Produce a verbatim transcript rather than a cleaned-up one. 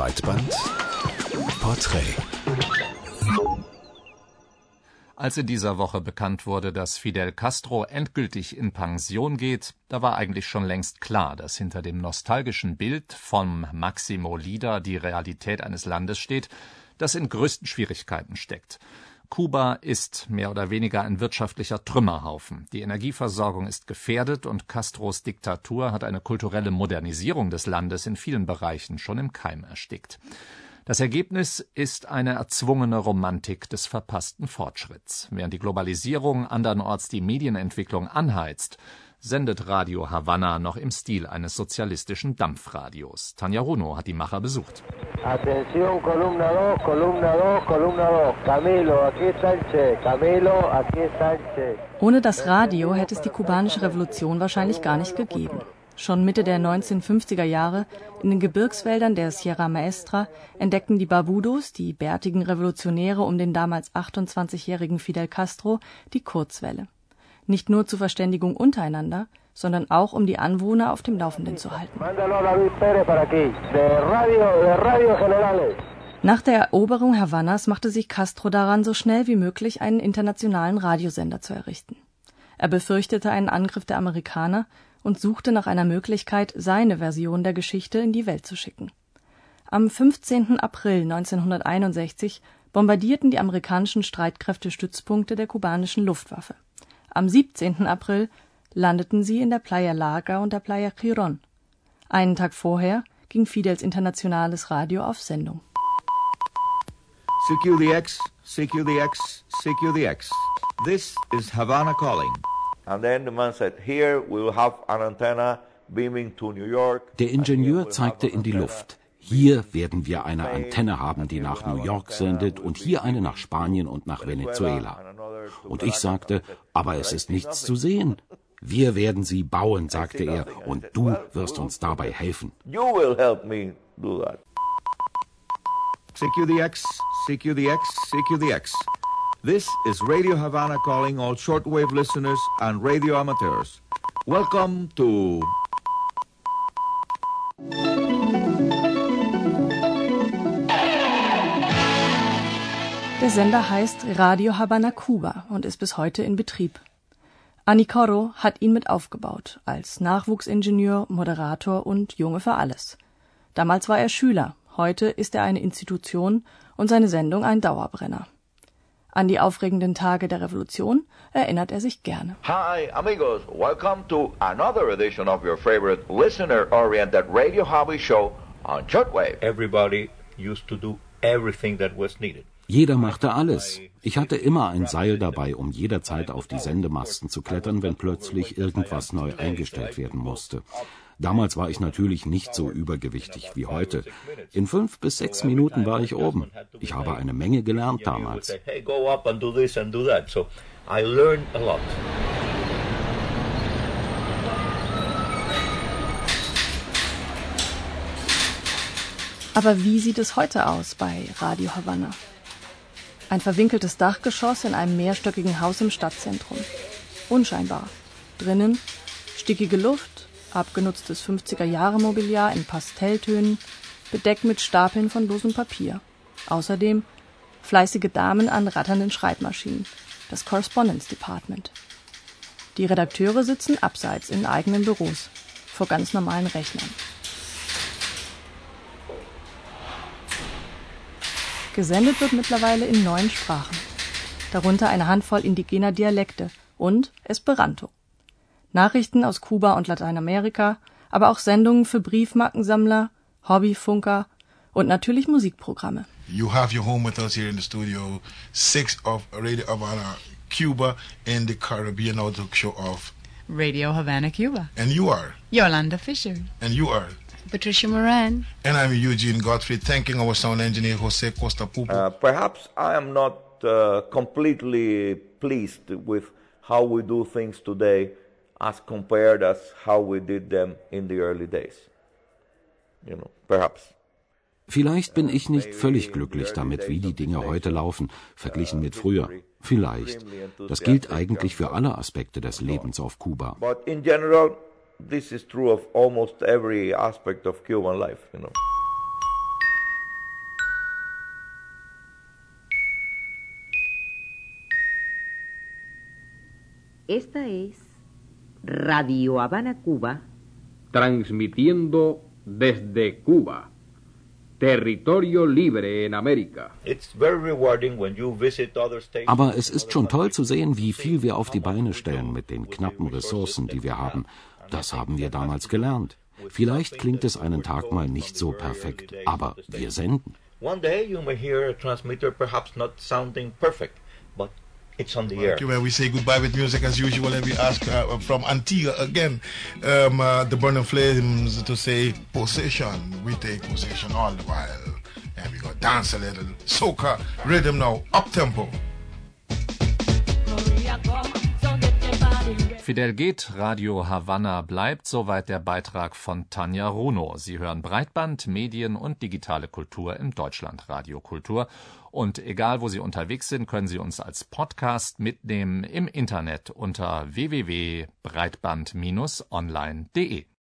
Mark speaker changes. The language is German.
Speaker 1: Breitband Porträt.
Speaker 2: Als in dieser Woche bekannt wurde, dass Fidel Castro endgültig in Pension geht, da war eigentlich schon längst klar, dass hinter dem nostalgischen Bild vom Máximo Líder die Realität eines Landes steht, das in größten Schwierigkeiten steckt. Kuba ist mehr oder weniger ein wirtschaftlicher Trümmerhaufen. Die Energieversorgung ist gefährdet und Castros Diktatur hat eine kulturelle Modernisierung des Landes in vielen Bereichen schon im Keim erstickt. Das Ergebnis ist eine erzwungene Romantik des verpassten Fortschritts. Während die Globalisierung andernorts die Medienentwicklung anheizt, sendet Radio Havanna noch im Stil eines sozialistischen Dampfradios. Tanja Runo hat die Macher besucht.
Speaker 3: Atención, Columna dos, Columna dos, Columna dos. Camilo, aquí está el Che. Camilo, aquí está el Che.
Speaker 4: Ohne das Radio hätte es die kubanische Revolution wahrscheinlich gar nicht gegeben. Schon Mitte der neunzehnhundertfünfziger Jahre in den Gebirgswäldern der Sierra Maestra entdeckten die Barbudos, die bärtigen Revolutionäre um den damals achtundzwanzigjährigen Fidel Castro, die Kurzwelle. Nicht nur zur Verständigung untereinander, sondern auch um die Anwohner auf dem Laufenden zu halten. Nach der Eroberung Havannas machte sich Castro daran, so schnell wie möglich einen internationalen Radiosender zu errichten. Er befürchtete einen Angriff der Amerikaner und suchte nach einer Möglichkeit, seine Version der Geschichte in die Welt zu schicken. Am fünfzehnten April neunzehnhunderteinundsechzig bombardierten die amerikanischen Streitkräfte Stützpunkte der kubanischen Luftwaffe. Am siebzehnten April landeten sie in der Playa Larga und der Playa Girón. Einen Tag vorher ging Fidels internationales Radio auf Sendung.
Speaker 5: C Q D X, C Q D X, C Q D X. This is Havana calling.
Speaker 6: And then the man said, here we will have an antenna beaming to New York.
Speaker 7: Der Ingenieur zeigte in die Luft. Hier werden wir eine Antenne haben, die nach New York sendet, und hier eine nach Spanien und nach Venezuela. Und ich sagte, aber es ist nichts zu sehen. Wir werden sie bauen, sagte er, und du wirst uns dabei helfen.
Speaker 6: You will help me do that.
Speaker 5: C Q D X, C Q D X, C Q D X. This is Radio Havana calling all shortwave listeners and radio amateurs. Welcome to...
Speaker 4: Der Sender heißt Radio Havanna Cuba und ist bis heute in Betrieb. Anicoro hat ihn mit aufgebaut, als Nachwuchsingenieur, Moderator und Junge für alles. Damals war er Schüler, heute ist er eine Institution und seine Sendung ein Dauerbrenner. An die aufregenden Tage der Revolution erinnert er sich gerne.
Speaker 6: Hi, amigos. Welcome to another edition of your favorite listener-oriented Radio Hobby show on shortwave.
Speaker 8: Everybody used to do everything that was needed.
Speaker 7: Jeder machte alles. Ich hatte immer ein Seil dabei, um jederzeit auf die Sendemasten zu klettern, wenn plötzlich irgendwas neu eingestellt werden musste. Damals war ich natürlich nicht so übergewichtig wie heute. In fünf bis sechs Minuten war ich oben. Ich habe eine Menge gelernt damals.
Speaker 4: Aber wie sieht es heute aus bei Radio Havanna? Ein verwinkeltes Dachgeschoss in einem mehrstöckigen Haus im Stadtzentrum. Unscheinbar. Drinnen stickige Luft, abgenutztes fünfziger-Jahre-Mobiliar in Pastelltönen, bedeckt mit Stapeln von losem Papier. Außerdem fleißige Damen an ratternden Schreibmaschinen, das Correspondence Department. Die Redakteure sitzen abseits in eigenen Büros, vor ganz normalen Rechnern. Gesendet wird mittlerweile in neun Sprachen, darunter eine Handvoll indigener Dialekte und Esperanto. Nachrichten aus Kuba und Lateinamerika, aber auch Sendungen für Briefmarkensammler, Hobbyfunker und natürlich Musikprogramme.
Speaker 9: You have your home with us here in the studio, six of Radio Havana Cuba in the Caribbean audio show of
Speaker 10: Radio Havana Cuba.
Speaker 9: And you are?
Speaker 10: Yolanda Fisher.
Speaker 9: And you are?
Speaker 10: Patricia Moran.
Speaker 9: And I'm Eugene Godfrey, thanking our sound engineer, Jose Costa Pupo.
Speaker 6: Uh, perhaps I am not uh, completely pleased with how we do things today as compared as how we did them in the early days. You know, perhaps.
Speaker 7: Vielleicht bin ich nicht völlig glücklich damit, wie die Dinge heute laufen, verglichen mit früher. Vielleicht. Das gilt eigentlich für alle Aspekte des Lebens auf Kuba.
Speaker 6: But in general, this is true of almost every aspect of Cuban life, you know.
Speaker 11: Esta es Radio Habana, Cuba.
Speaker 12: Transmitiendo desde Cuba. Territorio libre en América.
Speaker 7: Aber es ist schon toll zu sehen, wie viel wir auf die Beine stellen mit den knappen Ressourcen, die wir haben. Das haben wir damals gelernt. Vielleicht klingt es einen Tag mal nicht so perfekt, aber wir senden.
Speaker 6: One day you may hear a transmitter perhaps not sounding perfect, but it's on the air.
Speaker 9: Okay, well, we say goodbye with music as usual, and we ask uh, from Antigua again, um, uh, the Burning Flames, to say possession. We take possession all the while, and we go dance a little soca rhythm now, up tempo.
Speaker 2: Fidel geht, Radio Havanna bleibt, soweit der Beitrag von Tanja Runo. Sie hören Breitband, Medien und digitale Kultur im Deutschlandradio Kultur. Und egal, wo Sie unterwegs sind, können Sie uns als Podcast mitnehmen im Internet unter w w w punkt breitband Bindestrich online punkt de.